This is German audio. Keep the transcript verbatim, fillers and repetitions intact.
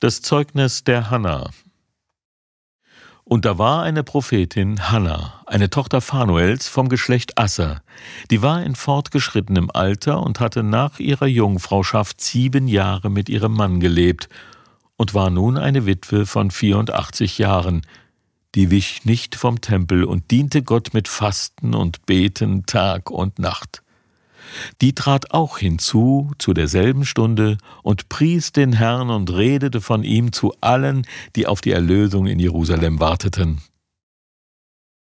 Das Zeugnis der Hanna. Und da war eine Prophetin, Hanna, eine Tochter Phanuels vom Geschlecht Asser. Die war in fortgeschrittenem Alter und hatte nach ihrer Jungfrauschaft sieben Jahre mit ihrem Mann gelebt und war nun eine Witwe von vierundachtzig Jahren. Die wich nicht vom Tempel und diente Gott mit Fasten und Beten Tag und Nacht. Die trat auch hinzu zu derselben Stunde und pries den Herrn und redete von ihm zu allen, die auf die Erlösung in Jerusalem warteten.